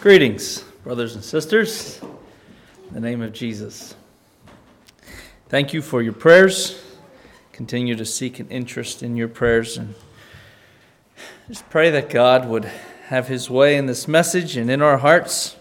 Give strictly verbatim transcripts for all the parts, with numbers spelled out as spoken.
Greetings, brothers and sisters, in the name of Jesus. Thank you for your prayers. Continue to seek an interest in your prayers, and just pray that God would have His way in this message and in our hearts.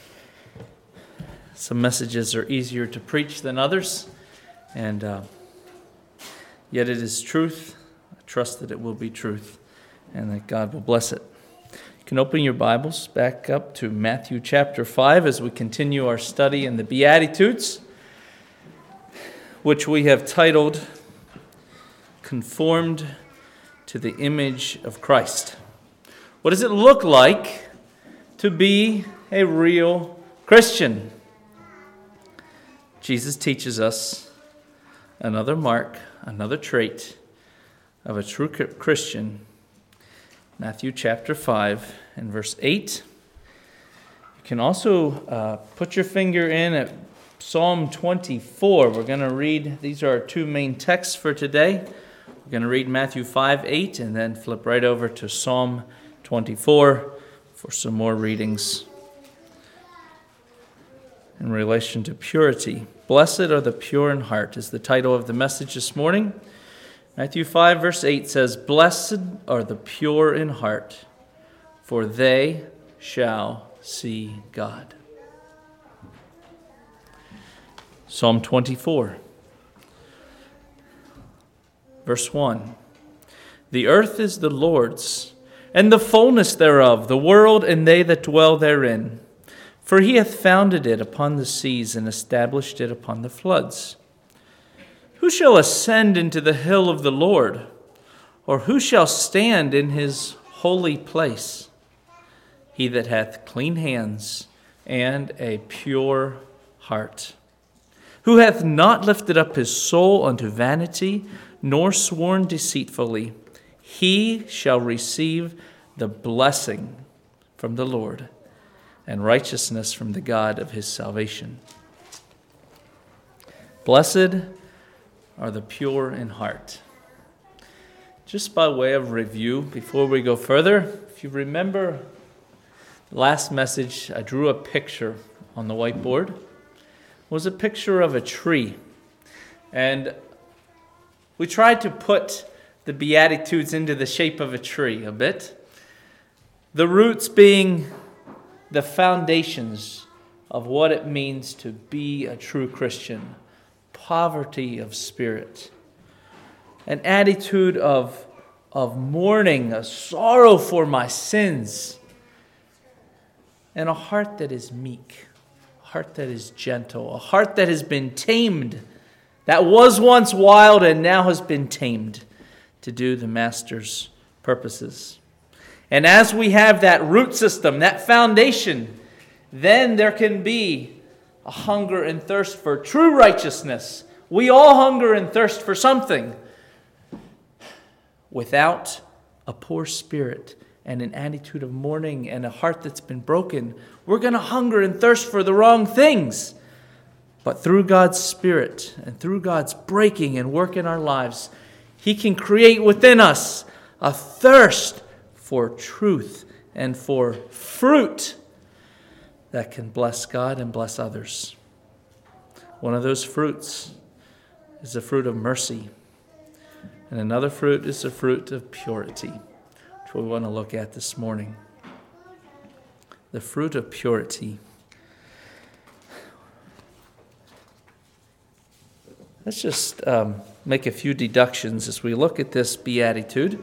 Some messages are easier to preach than others, and uh, yet it is truth. I trust that it will be truth, and that God will bless it. You can open your Bibles back up to Matthew chapter five as we continue our study in the Beatitudes, which we have titled, Conformed to the Image of Christ. What does it look like to be a real Christian? Jesus teaches us another mark, another trait of a true Christian. Matthew chapter five and verse eight. You can also uh, put your finger in at Psalm twenty-four. We're going to read, these are our two main texts for today. We're going to read Matthew five, eight, and then flip right over to Psalm twenty-four for some more readings in relation to purity. Blessed are the pure in heart is the title of the message this morning. Matthew five verse eight says, Blessed are the pure in heart, for they shall see God. Psalm twenty-four, verse one. The earth is the Lord's, and the fullness thereof, the world and they that dwell therein. For he hath founded it upon the seas, and established it upon the floods. Who shall ascend into the hill of the Lord? Or who shall stand in his holy place? He that hath clean hands and a pure heart, who hath not lifted up his soul unto vanity, nor sworn deceitfully, he shall receive the blessing from the Lord, and righteousness from the God of his salvation. Blessed are the pure in heart. Just by way of review, before we go further, if you remember the last message, I drew a picture on the whiteboard. It was a picture of a tree. And we tried to put the Beatitudes into the shape of a tree a bit. The roots being the foundations of what it means to be a true Christian. Poverty of spirit, an attitude of, of mourning, a sorrow for my sins, and a heart that is meek, a heart that is gentle, a heart that has been tamed, that was once wild and now has been tamed to do the Master's purposes. And as we have that root system, that foundation, then there can be a hunger and thirst for true righteousness. We all hunger and thirst for something. Without a poor spirit and an attitude of mourning and a heart that's been broken, we're going to hunger and thirst for the wrong things. But through God's Spirit and through God's breaking and work in our lives, He can create within us a thirst for truth and for fruit that can bless God and bless others. One of those fruits is the fruit of mercy. And another fruit is the fruit of purity, which we want to look at this morning. The fruit of purity. Let's just um, make a few deductions as we look at this beatitude.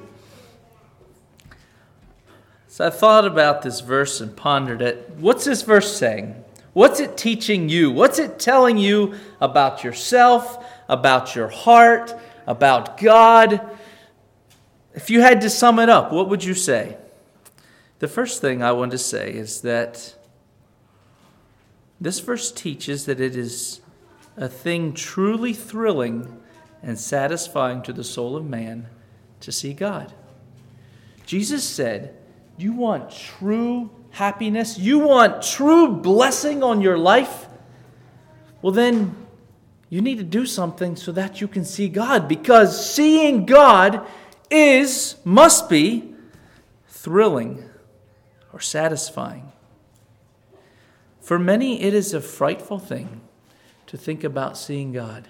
So I thought about this verse and pondered it. What's this verse saying? What's it teaching you? What's it telling you about yourself, about your heart, about God? If you had to sum it up, what would you say? The first thing I want to say is that this verse teaches that it is a thing truly thrilling and satisfying to the soul of man to see God. Jesus said, you want true happiness? You want true blessing on your life? Well, then you need to do something so that you can see God, because seeing God is, must be, thrilling or satisfying. For many, it is a frightful thing to think about seeing God.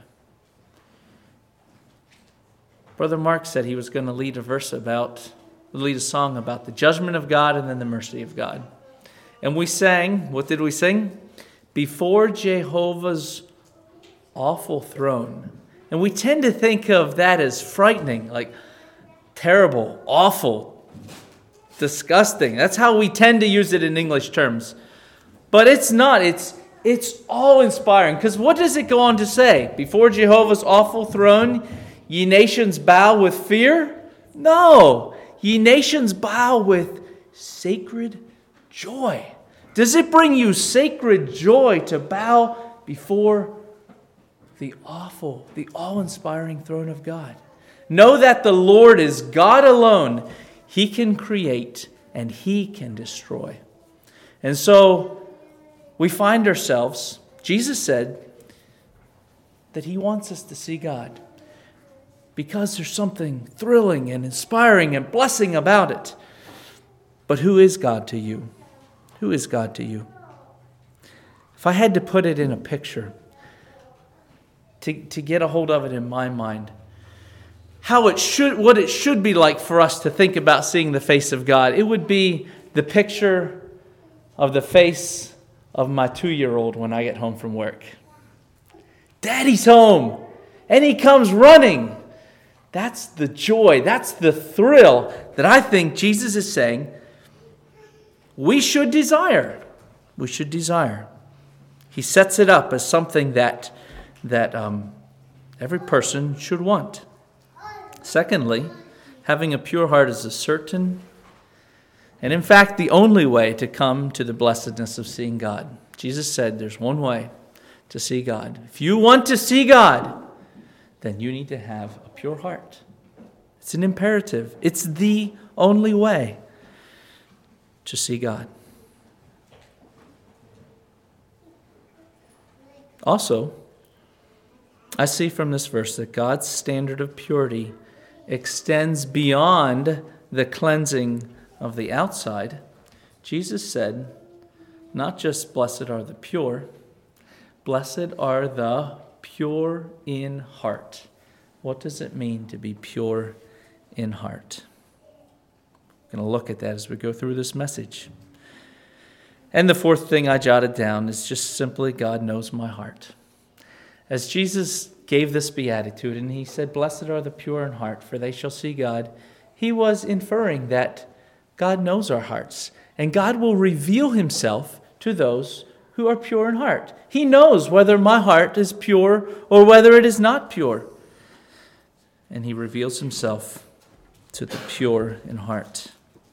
Brother Mark said he was going to lead a verse about, lead a song about the judgment of God and then the mercy of God. And we sang, what did we sing? Before Jehovah's awful throne. And we tend to think of that as frightening, like terrible, awful, disgusting. That's how we tend to use it in English terms. But it's not. It's it's awe-inspiring. Because what does it go on to say? Before Jehovah's awful throne, ye nations bow with fear? No. Ye nations bow with sacred joy. Does it bring you sacred joy to bow before the awful, the awe-inspiring throne of God? Know that the Lord is God alone. He can create and He can destroy. And so we find ourselves, Jesus said that He wants us to see God because there's something thrilling and inspiring and blessing about it. But who is God to you? Who is God to you? If I had to put it in a picture, to, to get a hold of it in my mind, how it should, what it should be like for us to think about seeing the face of God, it would be the picture of the face of my two-year-old when I get home from work. Daddy's home, and he comes running. That's the joy, that's the thrill that I think Jesus is saying we should desire. We should desire. He sets it up as something that, that um, every person should want. Secondly, having a pure heart is a certain, and in fact, the only way to come to the blessedness of seeing God. Jesus said there's one way to see God. If you want to see God, then you need to have a pure heart. It's an imperative. It's the only way to see God. Also, I see from this verse that God's standard of purity extends beyond the cleansing of the outside. Jesus said, not just blessed are the pure, blessed are the pure in heart. What does it mean to be pure in heart? We're going to look at that as we go through this message. And the fourth thing I jotted down is just simply God knows my heart. As Jesus gave this beatitude and he said, blessed are the pure in heart, for they shall see God, he was inferring that God knows our hearts, and God will reveal himself to those who are pure in heart. He knows whether my heart is pure or whether it is not pure. And he reveals himself to the pure in heart.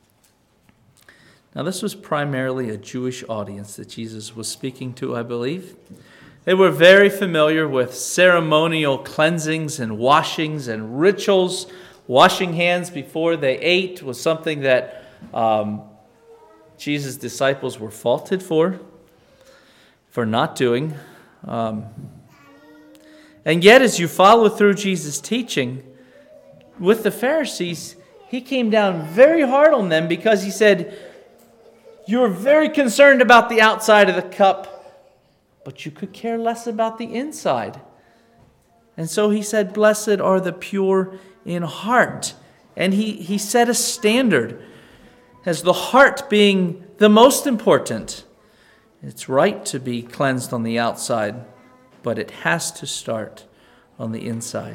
Now, this was primarily a Jewish audience that Jesus was speaking to, I believe. They were very familiar with ceremonial cleansings and washings and rituals. Washing hands before they ate was something that um, Jesus' disciples were faulted for, for not doing. Um, and yet, as you follow through Jesus' teaching, with the Pharisees, he came down very hard on them because he said, you're very concerned about the outside of the cup, but you could care less about the inside. And so he said, blessed are the pure in heart. And he, he set a standard as the heart being the most important. It's right to be cleansed on the outside, but it has to start on the inside.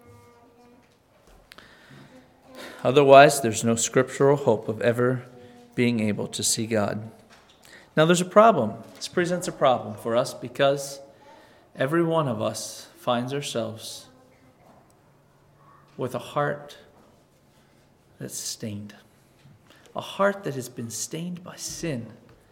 Otherwise, there's no scriptural hope of ever being able to see God. Now, there's a problem. This presents a problem for us because every one of us finds ourselves with a heart that's stained. A heart that has been stained by sin.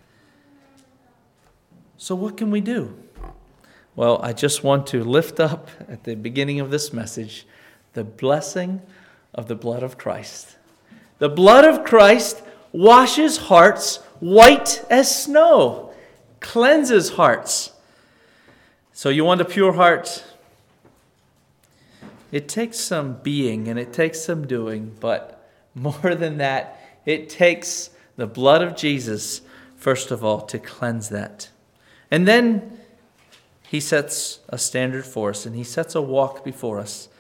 So what can we do? Well, I just want to lift up at the beginning of this message the blessing of the blood of Christ. The blood of Christ washes hearts white as snow, cleanses hearts. So you want a pure heart? It takes some being and it takes some doing, but more than that, it takes the blood of Jesus, first of all, to cleanse that. And then he sets a standard for us, and he sets a walk before us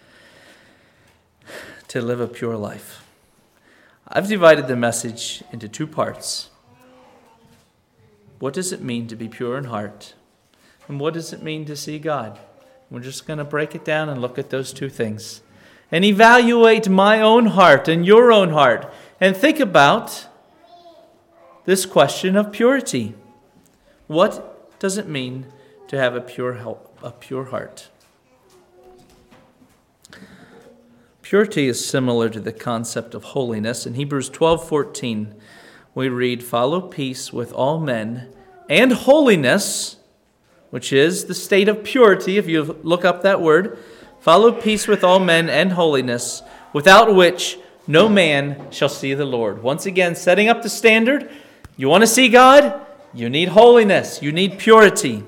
to live a pure life. I've divided the message into two parts. What does it mean to be pure in heart? And what does it mean to see God? We're just going to break it down and look at those two things. And evaluate my own heart and your own heart. And think about this question of purity. What does it mean to have a pure, a pure heart? Purity is similar to the concept of holiness. In Hebrews twelve fourteen, we read, "Follow peace with all men and holiness," which is the state of purity, if you look up that word. "Follow peace with all men and holiness, without which no man shall see the Lord." Once again, setting up the standard. You want to see God? You need holiness. You need purity.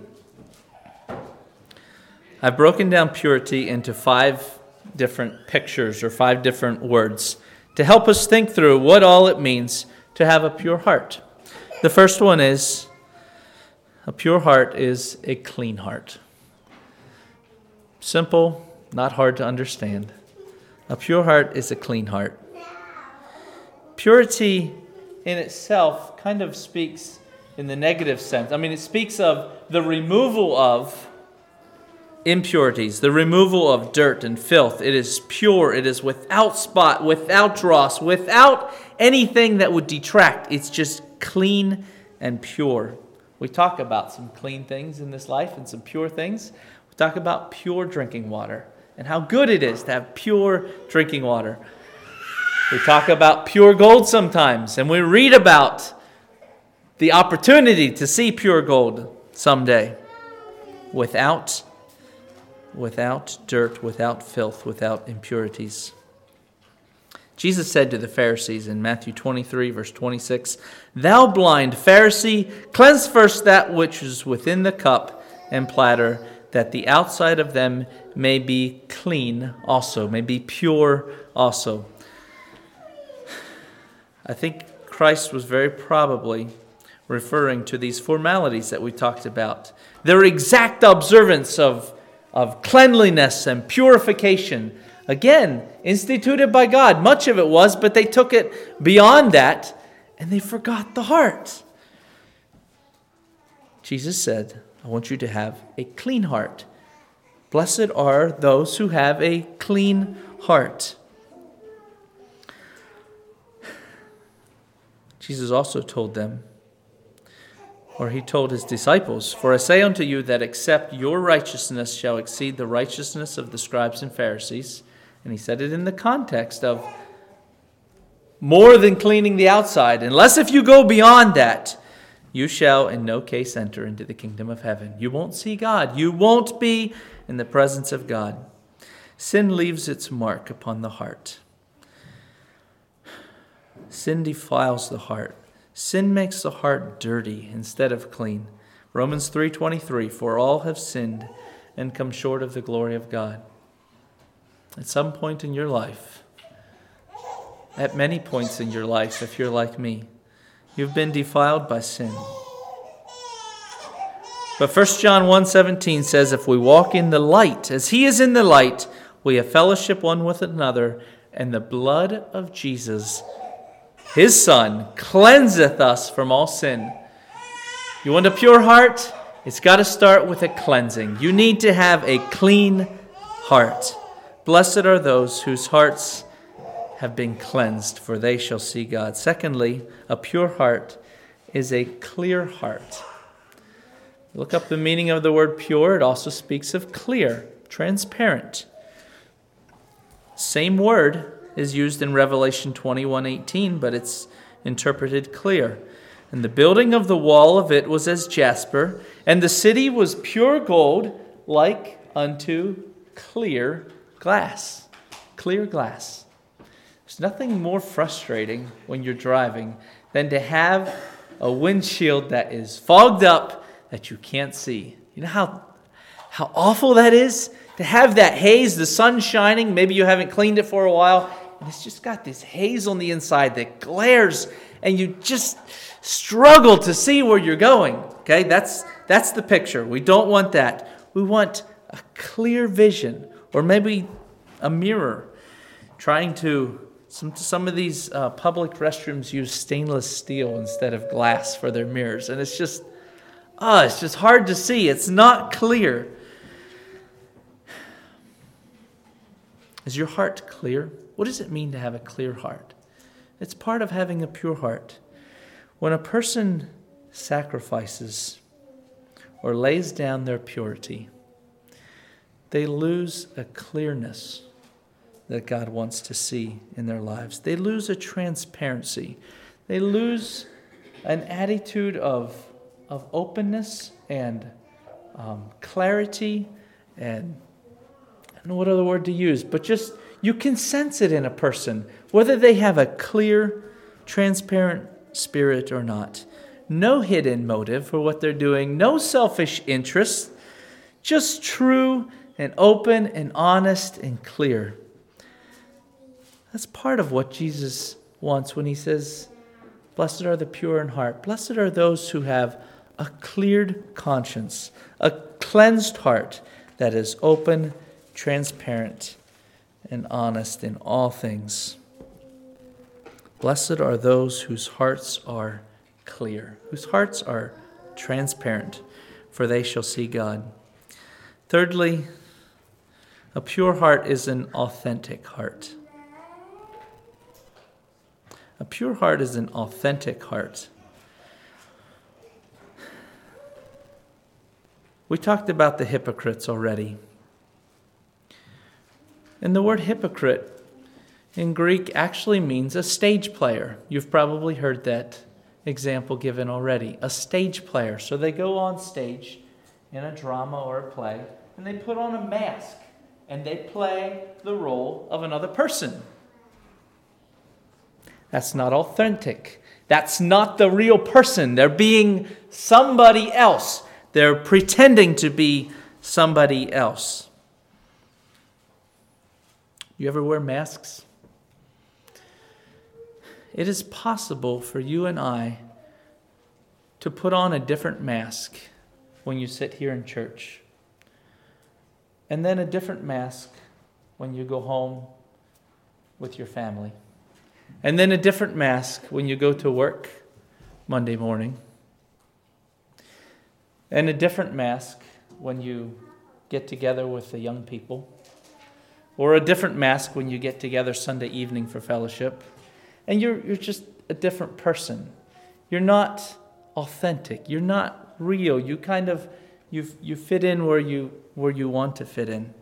I've broken down purity into five different pictures or five different words to help us think through what all it means to have a pure heart. The first one is, a pure heart is a clean heart. Simple, not hard to understand. A pure heart is a clean heart. Purity in itself kind of speaks in the negative sense. I mean, it speaks of the removal of impurities, the removal of dirt and filth. It is pure. It is without spot, without dross, without anything that would detract. It's just clean and pure. We talk about some clean things in this life and some pure things. We talk about pure drinking water and how good it is to have pure drinking water. We talk about pure gold sometimes, and we read about the opportunity to see pure gold someday without without dirt, without filth, without impurities. Jesus said to the Pharisees in Matthew twenty-three, verse twenty-six, "Thou blind Pharisee, cleanse first that which is within the cup and platter, that the outside of them may be clean also," may be pure also. I think Christ was very probably referring to these formalities that we talked about. Their exact observance of of cleanliness and purification. Again, instituted by God. Much of it was, but they took it beyond that, and they forgot the heart. Jesus said, "I want you to have a clean heart. Blessed are those who have a clean heart." Jesus also told them, or he told his disciples, "For I say unto you that except your righteousness shall exceed the righteousness of the scribes and Pharisees." And he said it in the context of more than cleaning the outside. "Unless if you go beyond that, you shall in no case enter into the kingdom of heaven." You won't see God. You won't be in the presence of God. Sin leaves its mark upon the heart. Sin defiles the heart. Sin makes the heart dirty instead of clean. Romans three twenty-three, "For all have sinned and come short of the glory of God." At some point in your life, at many points in your life, if you're like me, you've been defiled by sin. But First John one seventeen says, "If we walk in the light, as he is in the light, we have fellowship one with another, and the blood of Jesus, his Son, cleanseth us from all sin." You want a pure heart? It's got to start with a cleansing. You need to have a clean heart. Blessed are those whose hearts have been cleansed, for they shall see God. Secondly, a pure heart is a clear heart. Look up the meaning of the word pure. It also speaks of clear, transparent. Same word is used in Revelation twenty-one eighteen, but it's interpreted clear. "And the building of the wall of it was as jasper, and the city was pure gold, like unto clear glass." Clear glass. There's nothing more frustrating when you're driving than to have a windshield that is fogged up that you can't see. You know how, how awful that is? To have that haze, the sun shining, maybe you haven't cleaned it for a while, and it's just got this haze on the inside that glares, and you just struggle to see where you're going Okay, that's that's the picture. We don't want that. We want a clear vision, or maybe a mirror. Trying to some some of these uh, public restrooms use stainless steel instead of glass for their mirrors, and it's just oh, it's just hard to see. It's not clear. Is your heart clear? What does it mean to have a clear heart? It's part of having a pure heart. When a person sacrifices or lays down their purity, they lose a clearness that God wants to see in their lives. They lose a transparency. They lose an attitude of, of openness and um, clarity and I don't know what other word to use, but just you can sense it in a person, whether they have a clear, transparent spirit or not. No hidden motive for what they're doing, no selfish interest, just true and open and honest and clear. That's part of what Jesus wants when he says, blessed are the pure in heart. Blessed are those who have a cleared conscience, a cleansed heart that is open, transparent, and honest in all things. Blessed are those whose hearts are clear, whose hearts are transparent, for they shall see God. Thirdly, a pure heart is an authentic heart. A pure heart is an authentic heart. We talked about the hypocrites already. And the word hypocrite in Greek actually means a stage player. You've probably heard that example given already. A stage player. So they go on stage in a drama or a play, and they put on a mask, and they play the role of another person. That's not authentic. That's not the real person. They're being somebody else. They're pretending to be somebody else. You ever wear masks? It is possible for you and I to put on a different mask when you sit here in church, and then a different mask when you go home with your family, and then a different mask when you go to work Monday morning, and a different mask when you get together with the young people, or a different mask when you get together Sunday evening for fellowship. And you're you're just a different person. You're not authentic. You're not real. You kind of you you fit in where you where you want to fit in.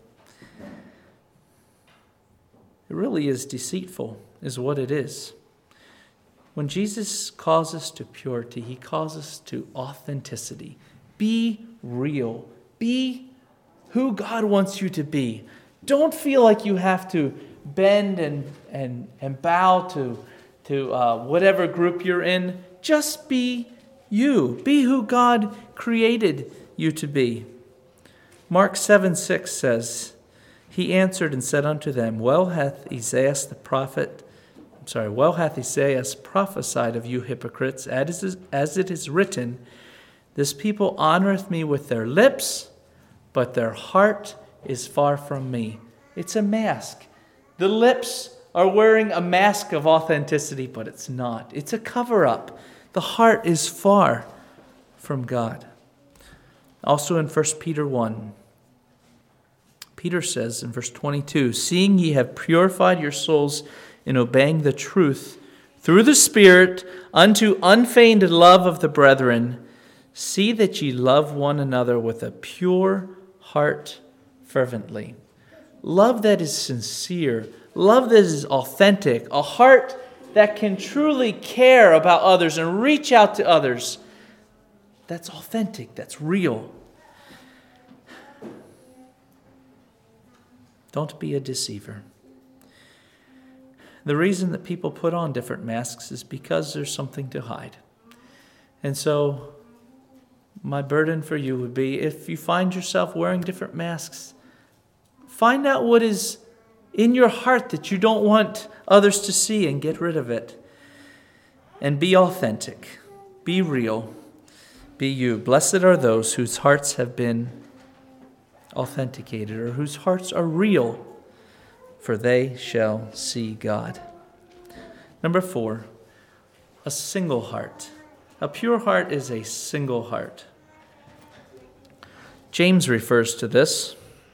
It really is deceitful, is what it is. When Jesus calls us to purity, he calls us to authenticity. Be real. Be who God wants you to be. Don't feel like you have to bend and and and bow to to uh, whatever group you're in. Just be you. Be who God created you to be. Mark seven six says, he answered and said unto them, Well hath Isaiah the prophet, I'm sorry, well hath Isaiah prophesied of you hypocrites, as is, as it is written, This people honoreth me with their lips, but their heart is far from me. It's a mask. The lips are wearing a mask of authenticity, but it's not. It's a cover-up. The heart is far from God. Also in First Peter one, Peter says in verse twenty-two, Seeing ye have purified your souls in obeying the truth through the Spirit unto unfeigned love of the brethren, see that ye love one another with a pure heart fervently. Love that is sincere, love that is authentic, a heart that can truly care about others and reach out to others. That's authentic, that's real. Don't be a deceiver. The reason that people put on different masks is because there's something to hide. And so my burden for you would be, if you find yourself wearing different masks, find out what is in your heart that you don't want others to see and get rid of it. And be authentic. Be real. be you. Blessed are those whose hearts have been authenticated, or whose hearts are real, for they shall see God. Number four, a single heart. A pure heart is a single heart. James refers to this.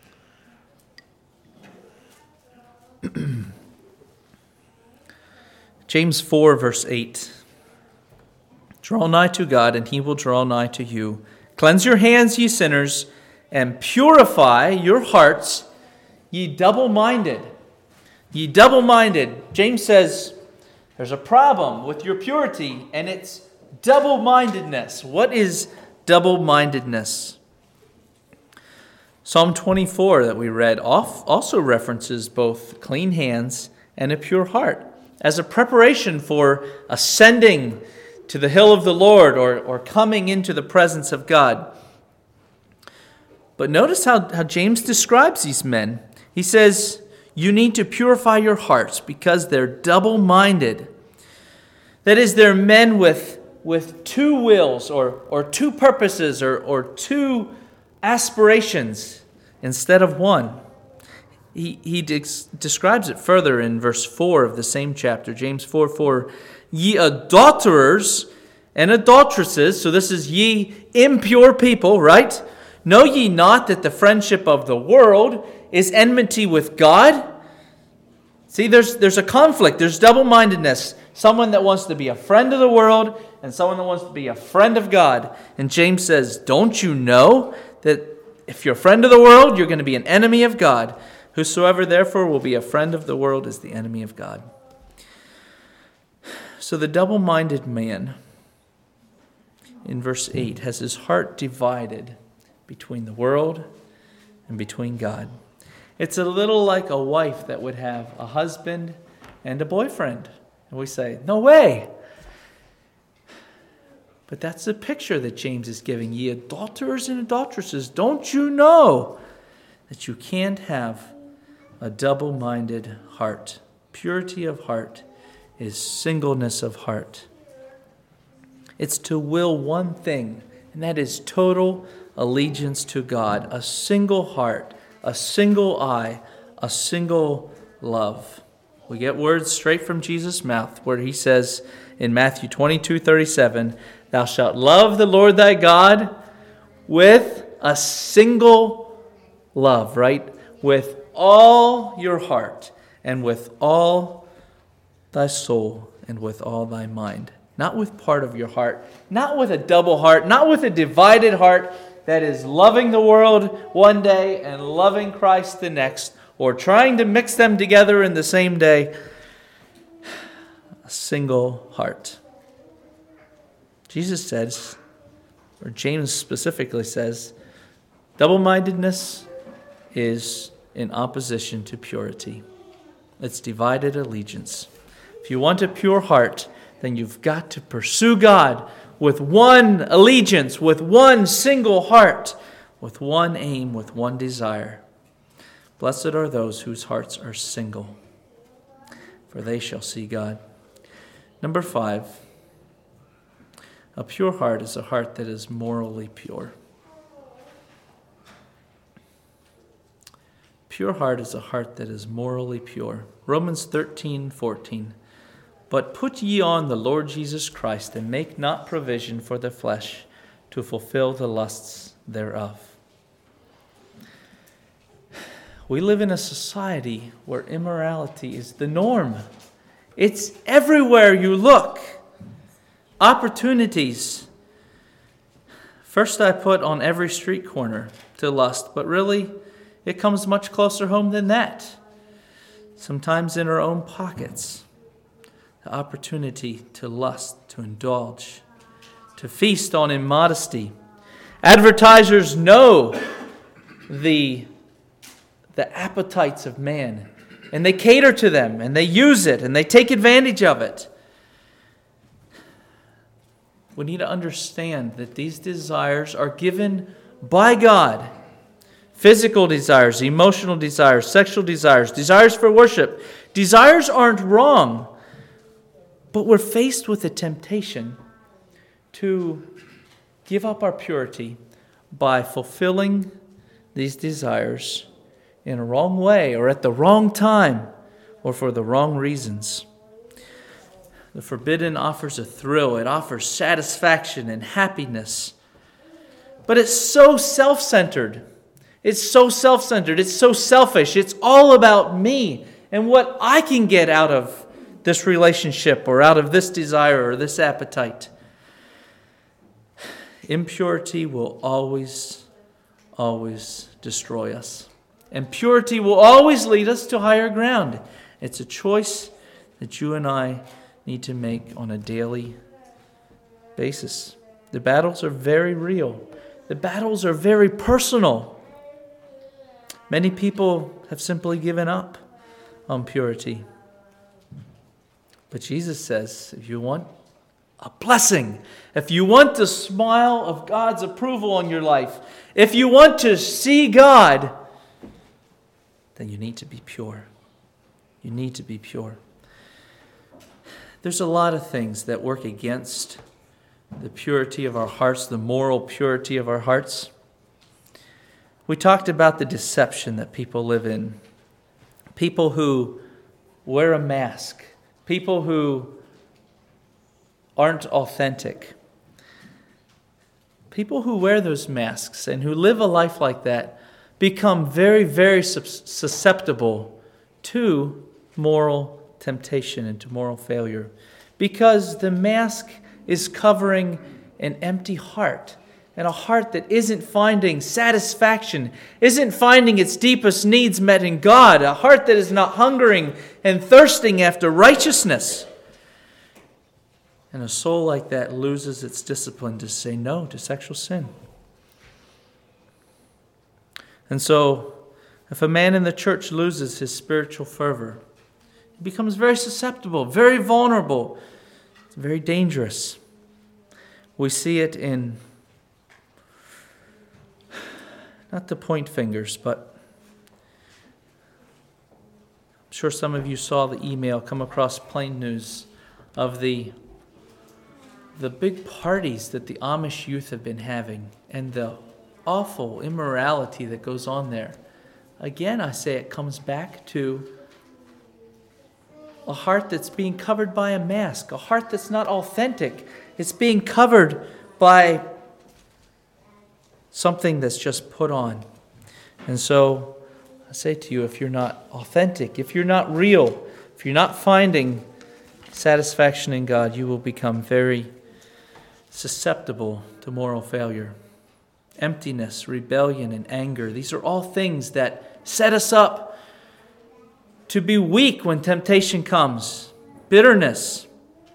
James four, verse eight. Draw nigh to God, and he will draw nigh to you. Cleanse your hands, ye sinners, and purify your hearts, ye double-minded. Ye double-minded. James says there's a problem with your purity, and it's double-mindedness. What is double-mindedness? Psalm twenty-four that we read also references both clean hands and a pure heart as a preparation for ascending to the hill of the Lord, or, or coming into the presence of God. But notice how, how James describes these men. He says, you need to purify your hearts because they're double-minded. That is, they're men with, with two wills, or, or two purposes, or, or two aspirations instead of one. He, he de- describes it further in verse four of the same chapter, James four four. Ye adulterers and adulteresses, so this is ye impure people, right? Know ye not that the friendship of the world is enmity with God? See, there's, there's a conflict. There's double-mindedness. Someone that wants to be a friend of the world and someone that wants to be a friend of God. And James says, don't you know that if you're a friend of the world, you're going to be an enemy of God? Whosoever therefore will be a friend of the world is the enemy of God. So the double-minded man in verse eight has his heart divided between the world and between God. It's a little like a wife that would have a husband and a boyfriend. And we say, no way. But that's the picture that James is giving. Ye adulterers and adulteresses, don't you know that you can't have a double-minded heart? Purity of heart is singleness of heart. It's to will one thing, and that is total allegiance to God. A single heart, a single eye, a single love. We get words straight from Jesus' mouth where he says in Matthew twenty-two thirty-seven, thou shalt love the Lord thy God with a single love, right? With all your heart and with all thy soul and with all thy mind. Not with part of your heart, not with a double heart, not with a divided heart that is loving the world one day and loving Christ the next, or trying to mix them together in the same day. A single heart. Jesus says, or James specifically says, double-mindedness is in opposition to purity. It's divided allegiance. If you want a pure heart, then you've got to pursue God with one allegiance, with one single heart, with one aim, with one desire. Blessed are those whose hearts are single, for they shall see God. Number five, a pure heart is a heart that is morally pure. Pure heart is a heart that is morally pure. Romans thirteen fourteen. But put ye on the Lord Jesus Christ, and make not provision for the flesh to fulfill the lusts thereof. We live in a society where immorality is the norm. It's everywhere you look. Opportunities. First I put on every street corner to lust, but really it comes much closer home than that. Sometimes in our own pockets. The opportunity to lust, to indulge, to feast on immodesty. Advertisers know the, the appetites of man, and they cater to them, and they use it, and they take advantage of it. We need to understand that these desires are given by God. Physical desires, emotional desires, sexual desires, desires for worship. Desires aren't wrong. But we're faced with a temptation to give up our purity by fulfilling these desires in a wrong way or at the wrong time or for the wrong reasons. The forbidden offers a thrill. It offers satisfaction and happiness. But it's so self-centered. It's so self-centered. It's so selfish. It's all about me and what I can get out of this relationship or out of this desire or this appetite. Impurity will always, always destroy us. And purity will always lead us to higher ground. It's a choice that you and I need to make on a daily basis. The battles are very real. The battles are very personal. Many people have simply given up on purity. But Jesus says, if you want a blessing, if you want the smile of God's approval on your life, if you want to see God, then you need to be pure. You need to be pure. There's a lot of things that work against the purity of our hearts, the moral purity of our hearts. We talked about the deception that people live in. People who wear a mask. People who aren't authentic. People who wear those masks and who live a life like that become very, very susceptible to moral temptation and to moral failure, because the mask is covering an empty heart, and a heart that isn't finding satisfaction, isn't finding its deepest needs met in God, a heart that is not hungering and thirsting after righteousness. And a soul like that loses its discipline to say no to sexual sin. And so, if a man in the church loses his spiritual fervor, he becomes very susceptible, very vulnerable. It's very dangerous. We see it in, not to point fingers, but I'm sure some of you saw the email come across Plain News of the, the big parties that the Amish youth have been having and the awful immorality that goes on there. Again, I say it comes back to a heart that's being covered by a mask, a heart that's not authentic. It's being covered by something that's just put on. And so I say to you, if you're not authentic, if you're not real, if you're not finding satisfaction in God, you will become very susceptible to moral failure. Emptiness, rebellion, and anger, these are all things that set us up to be weak when temptation comes. Bitterness,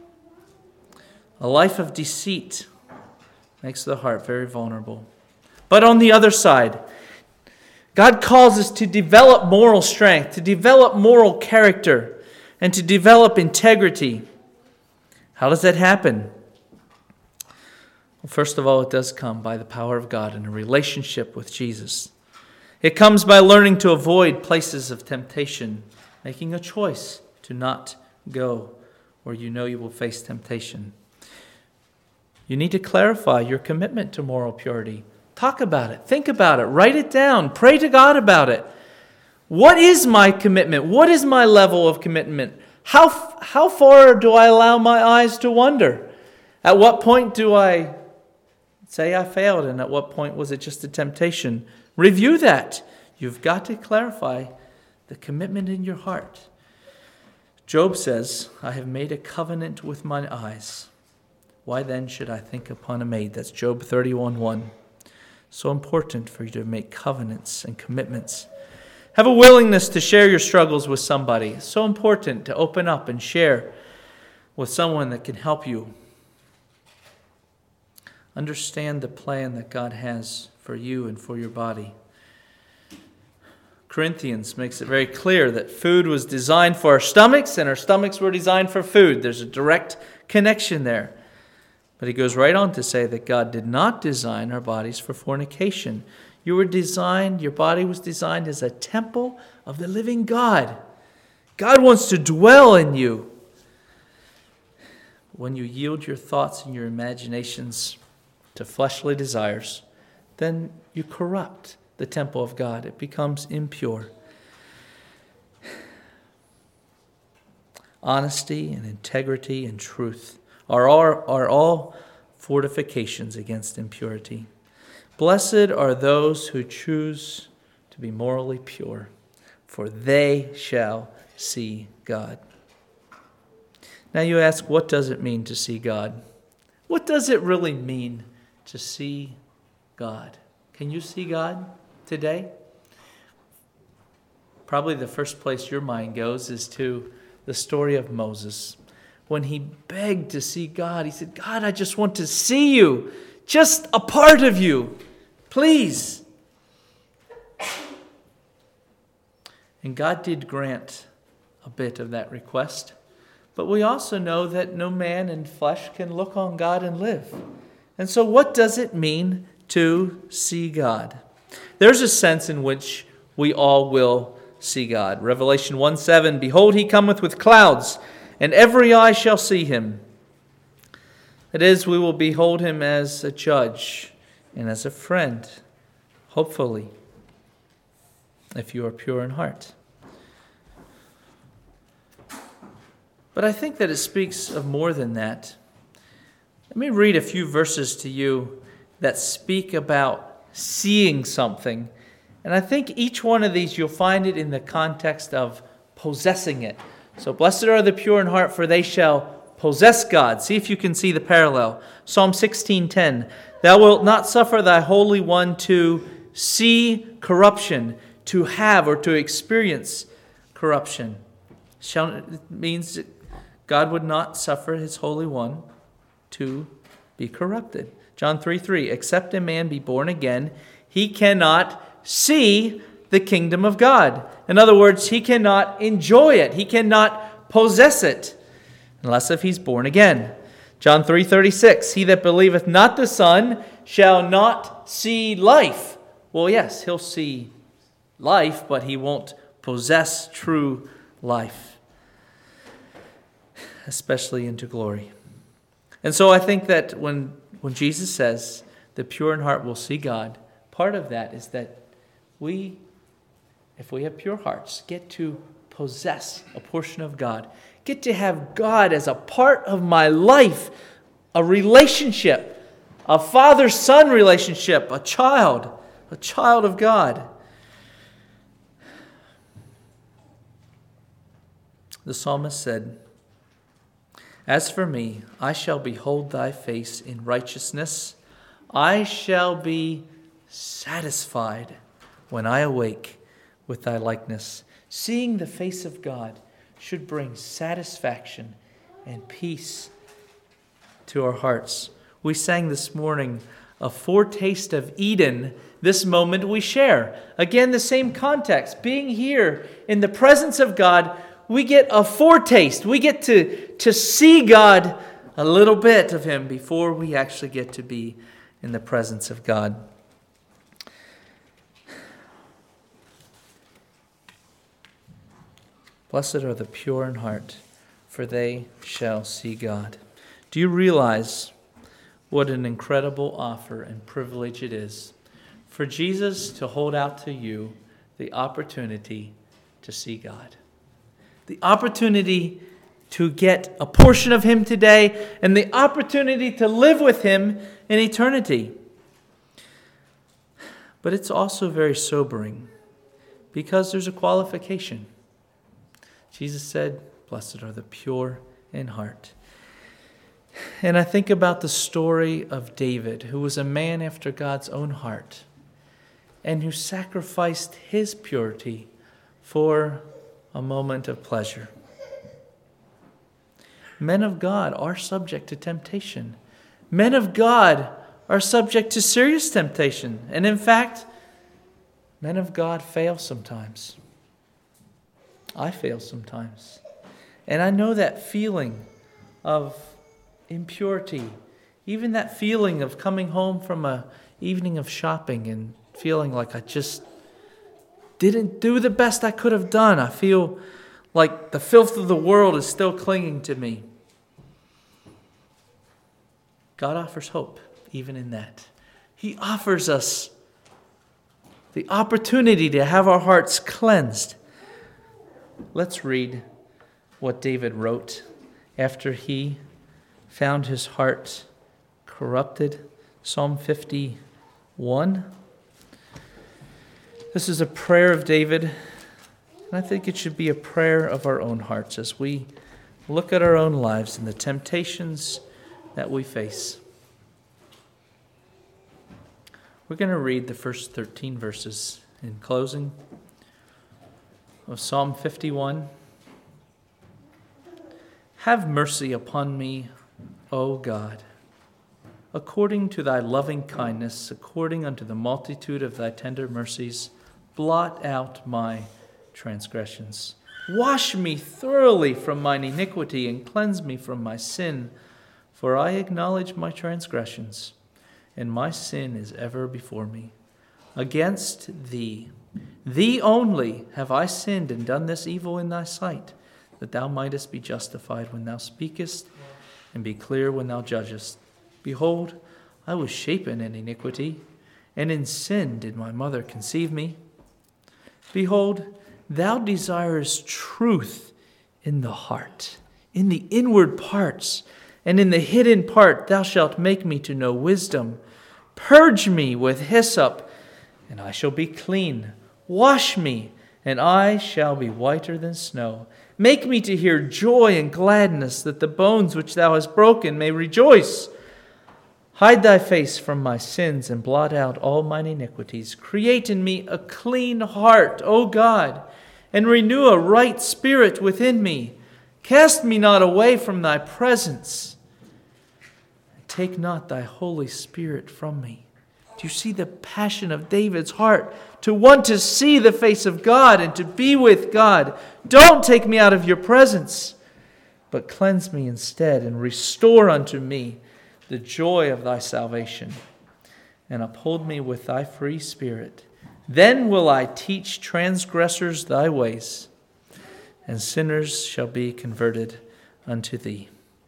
a life of deceit makes the heart very vulnerable. But on the other side, God calls us to develop moral strength, to develop moral character, and to develop integrity. How does that happen? Well, first of all, it does come by the power of God in a relationship with Jesus. It comes by learning to avoid places of temptation, making a choice to not go where you know you will face temptation. You need to clarify your commitment to moral purity. Talk about it. Think about it. Write it down. Pray to God about it. What is my commitment? What is my level of commitment? How, how far do I allow my eyes to wander? At what point do I say I failed, and at what point was it just a temptation? Review that. You've got to clarify the commitment in your heart. Job says, I have made a covenant with mine eyes. Why then should I think upon a maid? That's Job thirty-one one. So important for you to make covenants and commitments. Have a willingness to share your struggles with somebody. It's so important to open up and share with someone that can help you. Understand the plan that God has for you and for your body. Corinthians makes it very clear that food was designed for our stomachs and our stomachs were designed for food. There's a direct connection there. But he goes right on to say that God did not design our bodies for fornication. You were designed, your body was designed as a temple of the living God. God wants to dwell in you. When you yield your thoughts and your imaginations to fleshly desires, then you corrupt the temple of God. It becomes impure. Honesty and integrity and truth are all, are all fortifications against impurity. Blessed are those who choose to be morally pure, for they shall see God. Now you ask, what does it mean to see God? What does it really mean to see God? Can you see God today? Probably the first place your mind goes is to the story of Moses. When he begged to see God, he said, God, I just want to see you, just a part of you, please. And God did grant a bit of that request. But we also know that no man in flesh can look on God and live. And so what does it mean to see God? There's a sense in which we all will see God. Revelation one seven, behold, he cometh with clouds, and every eye shall see him. That is, we will behold him as a judge and as a friend, hopefully, if you are pure in heart. But I think that it speaks of more than that. Let me read a few verses to you that speak about seeing something. And I think each one of these, you'll find it in the context of possessing it. So, blessed are the pure in heart, for they shall possess God. See if you can see the parallel. Psalm sixteen ten, thou wilt not suffer thy Holy One to see corruption, to have or to experience corruption. Shall, it means that God would not suffer his Holy One to be corrupted. John three three, except a man be born again, he cannot see the kingdom of God. In other words, he cannot enjoy it. He cannot possess it unless if he's born again. John three thirty-six, he that believeth not the Son shall not see life. Well, yes, he'll see life, but he won't possess true life, especially into glory. And so I think that when, when Jesus says the pure in heart will see God, part of that is that we, if we have pure hearts, get to possess a portion of God, get to have God as a part of my life, a relationship, a father-son relationship, a child, a child of God. The psalmist said, as for me, I shall behold thy face in righteousness. I shall be satisfied when I awake with thy likeness. Seeing the face of God should bring satisfaction and peace to our hearts. We sang this morning a foretaste of Eden, this moment we share. Again, the same context. Being here in the presence of God, we get a foretaste. We get to, to see God, a little bit of him, before we actually get to be in the presence of God. Blessed are the pure in heart, for they shall see God. Do you realize what an incredible offer and privilege it is for Jesus to hold out to you the opportunity to see God? The opportunity to get a portion of him today and the opportunity to live with him in eternity. But it's also very sobering because there's a qualification. Jesus said, blessed are the pure in heart. And I think about the story of David, who was a man after God's own heart and who sacrificed his purity for a moment of pleasure. Men of God are subject to temptation. Men of God are subject to serious temptation. And in fact, men of God fail sometimes. I fail sometimes. And I know that feeling of impurity, even that feeling of coming home from an evening of shopping and feeling like I just didn't do the best I could have done. I feel like the filth of the world is still clinging to me. God offers hope even in that. He offers us the opportunity to have our hearts cleansed. Let's read what David wrote after he found his heart corrupted. Psalm fifty-one. This is a prayer of David, and I think it should be a prayer of our own hearts as we look at our own lives and the temptations that we face. We're going to read the first thirteen verses in closing of Psalm fifty-one. Have mercy upon me, O God, according to thy loving kindness, according unto the multitude of thy tender mercies, blot out my transgressions. Wash me thoroughly from mine iniquity and cleanse me from my sin, for I acknowledge my transgressions, and my sin is ever before me. Against thee, thee only, have I sinned and done this evil in thy sight, that thou mightest be justified when thou speakest, and be clear when thou judgest. Behold, I was shapen in iniquity, and in sin did my mother conceive me. Behold, thou desirest truth in the heart, in the inward parts, and in the hidden part thou shalt make me to know wisdom. Purge me with hyssop, and I shall be clean. Wash me, and I shall be whiter than snow. Make me to hear joy and gladness, that the bones which thou hast broken may rejoice. Hide thy face from my sins, and blot out all mine iniquities. Create in me a clean heart, O God, and renew a right spirit within me. Cast me not away from thy presence, and take not thy Holy Spirit from me. Do you see the passion of David's heart to want to see the face of God and to be with God? Don't take me out of your presence, but cleanse me instead and restore unto me the joy of thy salvation, and uphold me with thy free spirit. Then will I teach transgressors thy ways, and sinners shall be converted unto thee.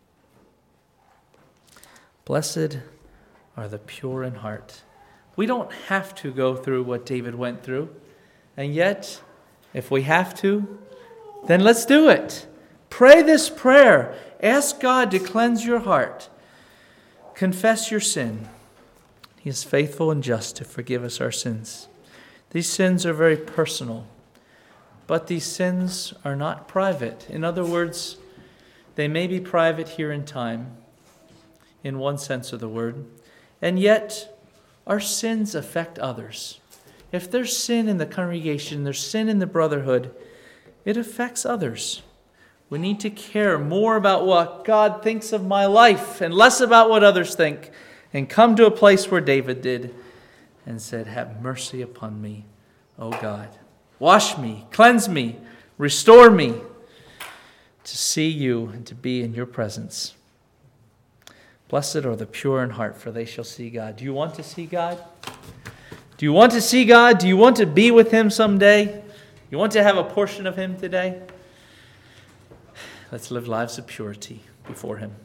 Blessed are the pure in heart. We don't have to go through what David went through, and yet, if we have to, then let's do it. Pray this prayer. Ask God to cleanse your heart. Confess your sin. He is faithful and just to forgive us our sins. These sins are very personal, but these sins are not private. In other words, they may be private here in time, in one sense of the word, and yet our sins affect others. If there's sin in the congregation, there's sin in the brotherhood, it affects others. We need to care more about what God thinks of my life and less about what others think, and come to a place where David did and said, have mercy upon me, O God. Wash me, cleanse me, restore me to see you and to be in your presence. Blessed are the pure in heart, for they shall see God. Do you want to see God? Do you want to see God? Do you want to be with Him someday? You want to have a portion of Him today? Let's live lives of purity before Him.